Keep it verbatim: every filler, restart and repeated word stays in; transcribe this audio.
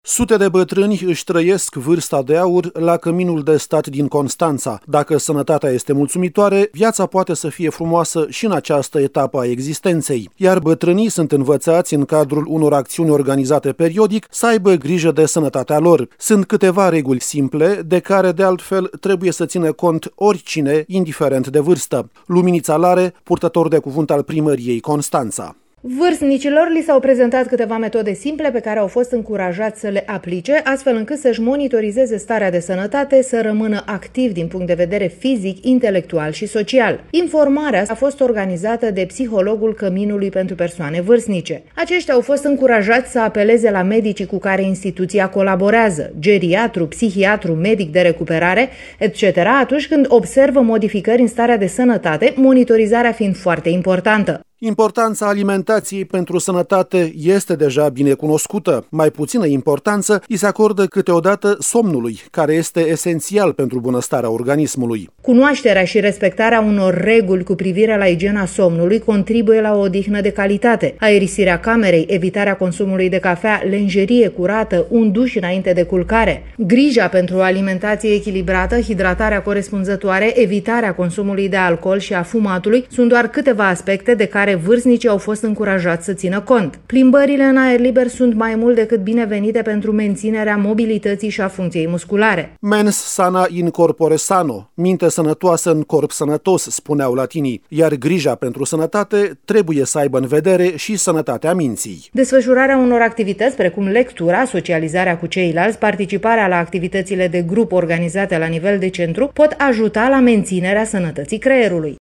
Sute de bătrâni își trăiesc vârsta de aur la Căminul de Stat din Constanța. Dacă sănătatea este mulțumitoare, viața poate să fie frumoasă și în această etapă a existenței. Iar bătrânii sunt învățați în cadrul unor acțiuni organizate periodic să aibă grijă de sănătatea lor. Sunt câteva reguli simple de care de altfel trebuie să țină cont oricine, indiferent de vârstă. Luminița Lare, purtător de cuvânt al primăriei Constanța. Vârstnicilor li s-au prezentat câteva metode simple pe care au fost încurajați să le aplice, astfel încât să-și monitorizeze starea de sănătate, să rămână activ din punct de vedere fizic, intelectual și social. Informarea a fost organizată de psihologul Căminului pentru persoane vârstnice. Aceștia au fost încurajați să apeleze la medicii cu care instituția colaborează, geriatru, psihiatru, medic de recuperare, et cetera, atunci când observă modificări în starea de sănătate, monitorizarea fiind foarte importantă. Importanța alimentației pentru sănătate este deja bine cunoscută. Mai puțină importanță îi se acordă câteodată somnului, care este esențial pentru bunăstarea organismului. Cunoașterea și respectarea unor reguli cu privire la igiena somnului contribuie la o odihnă de calitate. Aerisirea camerei, evitarea consumului de cafea, lenjerie curată, un duș înainte de culcare. Grija pentru o alimentație echilibrată, hidratarea corespunzătoare, evitarea consumului de alcool și a fumatului sunt doar câteva aspecte de care vârstnicii au fost încurajați să țină cont. Plimbările în aer liber sunt mai mult decât binevenite pentru menținerea mobilității și a funcției musculare. Mens sana in corpore sano, minte sănătoasă în corp sănătos, spuneau latinii, iar grija pentru sănătate trebuie să aibă în vedere și sănătatea minții. Desfășurarea unor activități precum lectura, socializarea cu ceilalți, participarea la activitățile de grup organizate la nivel de centru pot ajuta la menținerea sănătății creierului.